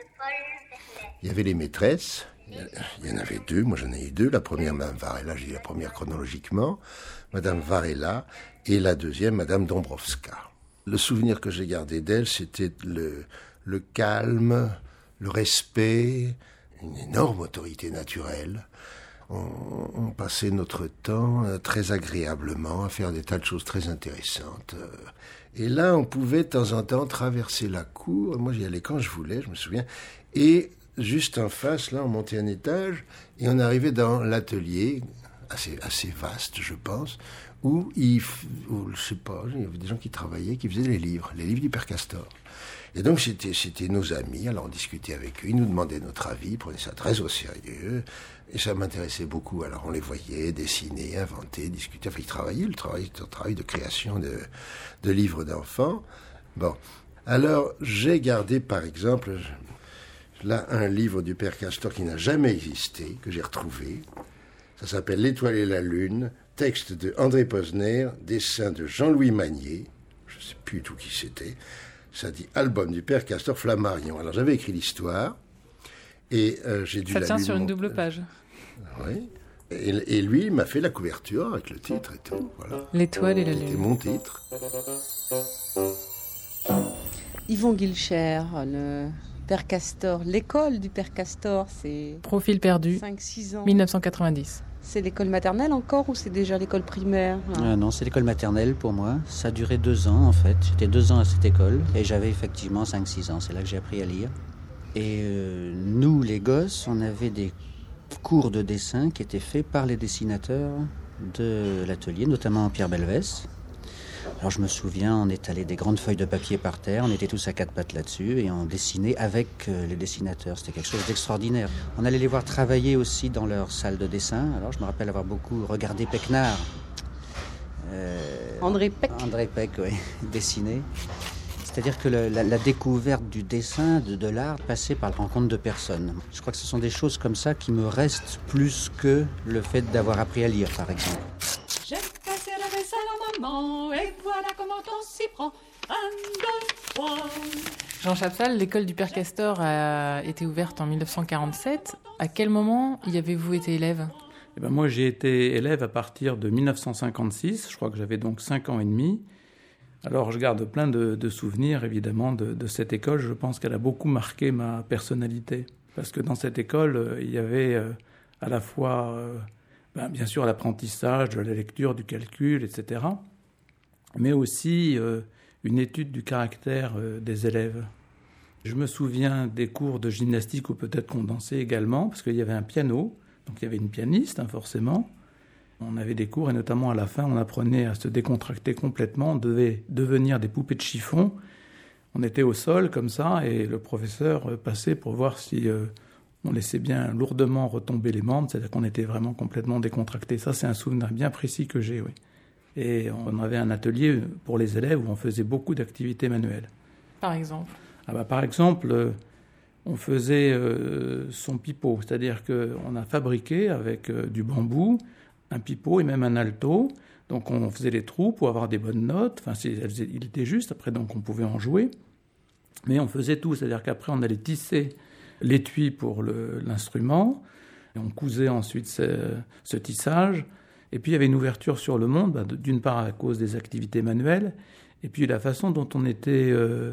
Il y avait les maîtresses, il y en avait deux, moi j'en ai eu deux. La première, Madame Varela, j'ai dit la première chronologiquement, Madame Varela, et la deuxième, Madame Dombrowska. Le souvenir que j'ai gardé d'elle, c'était le calme, le respect, une énorme autorité naturelle. On passait notre temps très agréablement à faire des tas de choses très intéressantes. Et là, on pouvait de temps en temps traverser la cour. Moi, j'y allais quand je voulais, je me souviens. Et juste en face, là, on montait un étage et on arrivait dans l'atelier, assez vaste, je pense, où je sais pas, il y avait des gens qui travaillaient, qui faisaient les livres du Père Castor. Et donc, c'était nos amis, alors on discutait avec eux, ils nous demandaient notre avis, ils prenaient ça très au sérieux, et ça m'intéressait beaucoup. Alors, on les voyait dessiner, inventer, discuter, enfin, ils travaillaient, le travail de création de livres d'enfants. Bon, alors, j'ai gardé, par exemple, là, un livre du Père Castor qui n'a jamais existé, que j'ai retrouvé. Ça s'appelle L'Étoile et la Lune, texte de André Posner, dessin de Jean-Louis Magnier, je ne sais plus tout qui c'était. Ça dit album du Père Castor Flammarion. Alors j'avais écrit l'histoire et j'ai dû ça la tient lire. sur une double page. Oui. Et lui, il m'a fait la couverture avec le titre et tout. Voilà. L'étoile et la lune. C'était mon titre. Yvon Guilcher, le Père Castor, l'école du Père Castor, c'est... Profil perdu, 5-6 ans. 1990. C'est l'école maternelle encore ou c'est déjà l'école primaire? Non, c'est l'école maternelle pour moi. Ça a duré 2 ans en fait. J'étais 2 ans à cette école et j'avais effectivement 5-6 ans. C'est là que j'ai appris à lire. Et nous, les gosses, on avait des cours de dessin qui étaient faits par les dessinateurs de l'atelier, notamment Pierre Belvès. Alors je me souviens, on étalait des grandes feuilles de papier par terre, on était tous à 4 pattes là-dessus et on dessinait avec les dessinateurs. C'était quelque chose d'extraordinaire. On allait les voir travailler aussi dans leur salle de dessin. Alors je me rappelle avoir beaucoup regardé Pecnard. André Pec. André Pec, oui, dessiner. C'est-à-dire que la découverte du dessin, de l'art, passait par la rencontre de personnes. Je crois que ce sont des choses comme ça qui me restent plus que le fait d'avoir appris à lire, par exemple. J'ai cassé la vaisselle à maman, et voilà comment on s'y prend. 1, 2, 3. Jean Chapsal, l'école du Père Castor a été ouverte en 1947. À quel moment y avez-vous été élève ? Eh ben moi, j'ai été élève à partir de 1956. Je crois que j'avais donc 5 ans et demi. Alors, je garde plein de souvenirs, évidemment, de cette école. Je pense qu'elle a beaucoup marqué ma personnalité. Parce que dans cette école, il y avait à la fois, bien sûr, l'apprentissage de la lecture, du calcul, etc., mais aussi une étude du caractère des élèves. Je me souviens des cours de gymnastique, ou peut-être qu'on dansait également, parce qu'il y avait un piano, donc il y avait une pianiste, forcément. On avait des cours, et notamment à la fin, on apprenait à se décontracter complètement, on devait devenir des poupées de chiffon. On était au sol, comme ça, et le professeur passait pour voir si on laissait bien lourdement retomber les membres, c'est-à-dire qu'on était vraiment complètement décontracté. Ça, c'est un souvenir bien précis que j'ai, oui. Et on avait un atelier pour les élèves où on faisait beaucoup d'activités manuelles. Par exemple ? Par exemple, on faisait son pipeau, c'est-à-dire qu'on a fabriqué avec du bambou un pipeau et même un alto. Donc on faisait les trous pour avoir des bonnes notes. Enfin, il était juste, après donc on pouvait en jouer. Mais on faisait tout, c'est-à-dire qu'après on allait tisser l'étui pour l'instrument. Et on cousait ensuite ce tissage. Et puis il y avait une ouverture sur le monde, d'une part à cause des activités manuelles, et puis la façon dont on était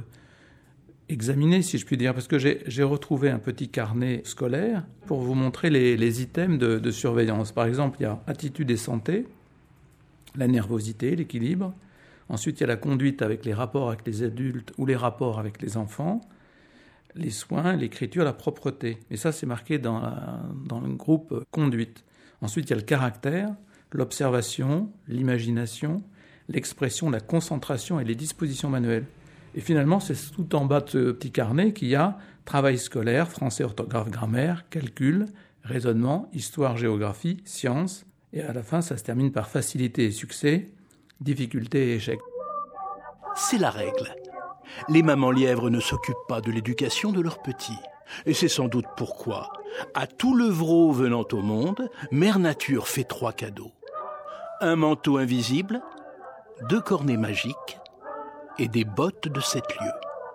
examiné, si je puis dire, parce que j'ai retrouvé un petit carnet scolaire pour vous montrer les items de surveillance. Par exemple, il y a attitude et santé, la nervosité, l'équilibre. Ensuite, il y a la conduite avec les rapports avec les adultes ou les rapports avec les enfants, les soins, l'écriture, la propreté. Et ça, c'est marqué dans le groupe conduite. Ensuite, il y a le caractère, l'observation, l'imagination, l'expression, la concentration et les dispositions manuelles. Et finalement, c'est tout en bas de ce petit carnet qu'il y a travail scolaire, français, orthographe, grammaire, calcul, raisonnement, histoire, géographie, sciences. Et à la fin, ça se termine par facilité et succès, difficulté et échec. C'est la règle. Les mamans lièvres ne s'occupent pas de l'éducation de leurs petits. Et c'est sans doute pourquoi, à tout levreau venant au monde, Mère Nature fait 3 cadeaux. Un manteau invisible, 2 cornets magiques et des bottes de 7 lieues.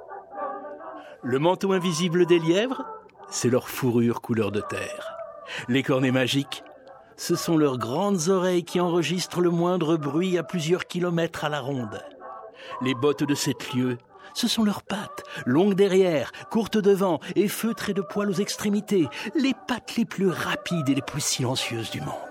Le manteau invisible des lièvres, c'est leur fourrure couleur de terre. Les cornets magiques, ce sont leurs grandes oreilles qui enregistrent le moindre bruit à plusieurs kilomètres à la ronde. Les bottes de 7 lieues, ce sont leurs pattes, longues derrière, courtes devant et feutrées de poils aux extrémités, les pattes les plus rapides et les plus silencieuses du monde.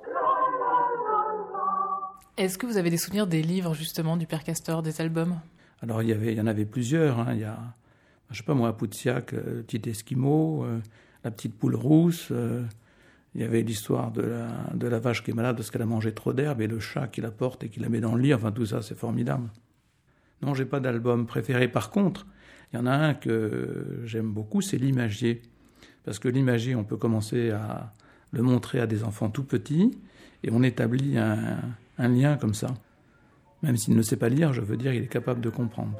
Est-ce que vous avez des souvenirs des livres, justement, du Père Castor, des albums ? Alors, il y en avait plusieurs. Il y a, je sais pas moi, Poutsiak, le petit Esquimau, la petite poule rousse. Il y avait l'histoire de la vache qui est malade parce qu'elle a mangé trop d'herbe et le chat qui la porte et qui la met dans le lit. Enfin, tout ça, c'est formidable. Non, j'ai pas d'album préféré. Par contre, il y en a un que j'aime beaucoup, c'est l'Imagier. Parce que l'Imagier, on peut commencer à le montrer à des enfants tout petits et on établit un lien comme ça. Même s'il ne sait pas lire, je veux dire, il est capable de comprendre.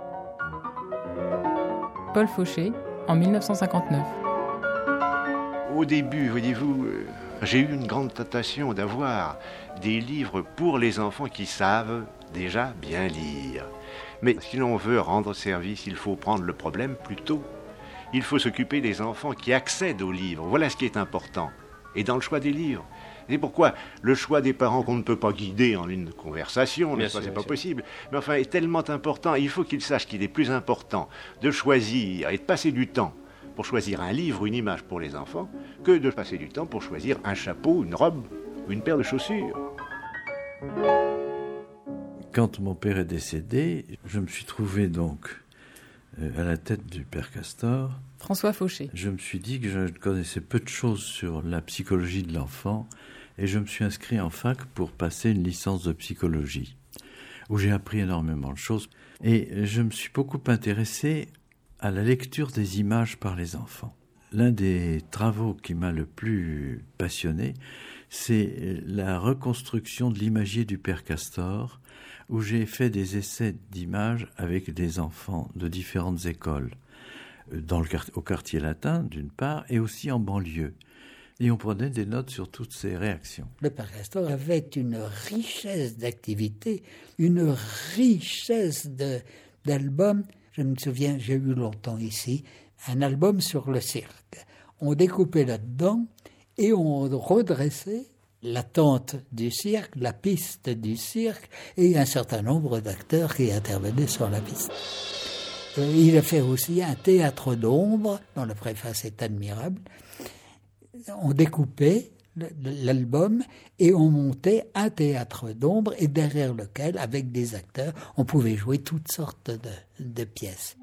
Paul Fauché, en 1959. Au début, voyez-vous, j'ai eu une grande tentation d'avoir des livres pour les enfants qui savent déjà bien lire. Mais si l'on veut rendre service, il faut prendre le problème plus tôt. Il faut s'occuper des enfants qui accèdent aux livres. Voilà ce qui est important. Et dans le choix des livres, c'est pourquoi le choix des parents qu'on ne peut pas guider en une conversation, c'est pas possible, mais enfin est tellement important. Il faut qu'ils sachent qu'il est plus important de choisir et de passer du temps pour choisir un livre ou une image pour les enfants que de passer du temps pour choisir un chapeau, une robe ou une paire de chaussures. Quand mon père est décédé, je me suis trouvé donc à la tête du Père Castor. François Fauché. Je me suis dit que je connaissais peu de choses sur la psychologie de l'enfant et je me suis inscrit en fac pour passer une licence de psychologie où j'ai appris énormément de choses. Et je me suis beaucoup intéressé à la lecture des images par les enfants. L'un des travaux qui m'a le plus passionné, c'est la reconstruction de l'imagier du Père Castor, où j'ai fait des essais d'images avec des enfants de différentes écoles, au quartier latin d'une part, et aussi en banlieue. Et on prenait des notes sur toutes ces réactions. Le Père Castor avait une richesse d'activités, une richesse d'albums. Je me souviens, j'ai eu longtemps ici, un album sur le cirque. On découpait là-dedans et on redressait la tente du cirque, la piste du cirque et un certain nombre d'acteurs qui intervenaient sur la piste. Il a fait aussi un théâtre d'ombre, dont la préface est admirable. on découpait l'album et on montait un théâtre d'ombre et derrière lequel, avec des acteurs, on pouvait jouer toutes sortes de pièces.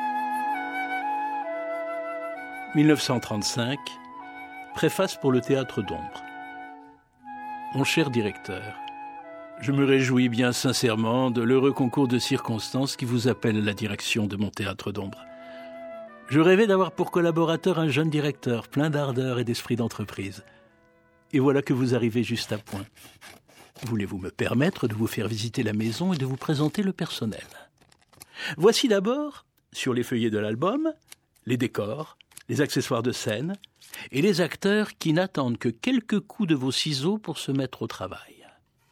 1935, préface pour le théâtre d'ombre. Mon cher directeur, je me réjouis bien sincèrement de l'heureux concours de circonstances qui vous appelle à la direction de mon théâtre d'ombre. Je rêvais d'avoir pour collaborateur un jeune directeur plein d'ardeur et d'esprit d'entreprise. Et voilà que vous arrivez juste à point. Voulez-vous me permettre de vous faire visiter la maison et de vous présenter le personnel ? Voici d'abord, sur les feuillets de l'album, les décors, les accessoires de scène et les acteurs qui n'attendent que quelques coups de vos ciseaux pour se mettre au travail.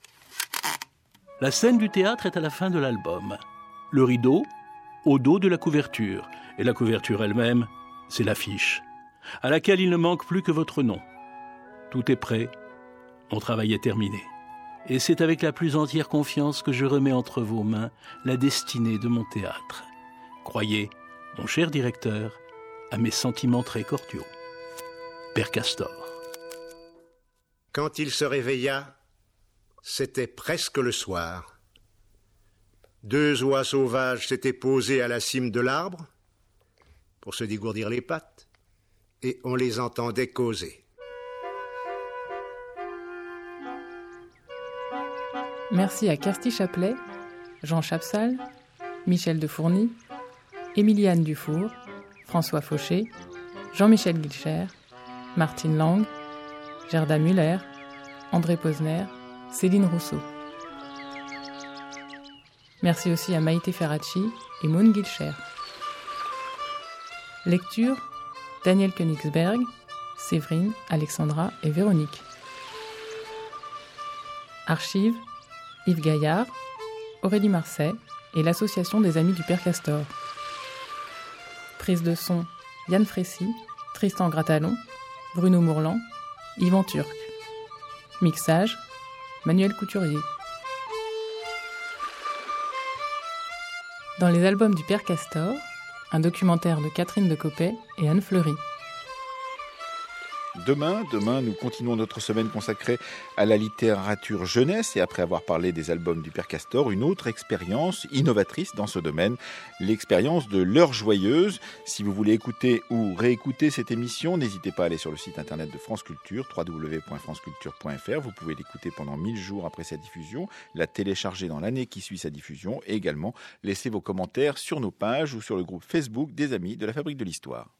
La scène du théâtre est à la fin de l'album. Le rideau, au dos de la couverture. Et la couverture elle-même, c'est l'affiche, à laquelle il ne manque plus que votre nom. Tout est prêt, mon travail est terminé. Et c'est avec la plus entière confiance que je remets entre vos mains la destinée de mon théâtre. Croyez, mon cher directeur, à mes sentiments très cordiaux. Père Castor. Quand il se réveilla, c'était presque le soir. 2 oies sauvages s'étaient posées à la cime de l'arbre pour se dégourdir les pattes, et on les entendait causer. Merci à Kersti Chaplet, Jean Chapsal, Michel Defourny, Émiliane Dufour, François Fauché, Jean-Michel Guilcher, Martine Lang, Gerda Müller, André Posner, Céline Rousseau. Merci aussi à Maïté Ferracci et Maud Guilcher. Lecture, Daniel Königsberg, Séverine, Alexandra et Véronique. Archives, Yves Gaillard, Aurélie Marseille et l'Association des Amis du Père Castor. Prise de son, Yann Frécy, Tristan Gratalon, Bruno Mourlan, Yvan Turc. Mixage, Manuel Couturier. Dans les albums du Père Castor, un documentaire de Catherine de Coppet et Anne Fleury. Demain, nous continuons notre semaine consacrée à la littérature jeunesse et après avoir parlé des albums du Père Castor, une autre expérience innovatrice dans ce domaine, l'expérience de l'heure joyeuse. Si vous voulez écouter ou réécouter cette émission, n'hésitez pas à aller sur le site internet de France Culture, www.franceculture.fr. Vous pouvez l'écouter pendant 1000 jours après sa diffusion, la télécharger dans l'année qui suit sa diffusion et également laisser vos commentaires sur nos pages ou sur le groupe Facebook des Amis de la Fabrique de l'Histoire.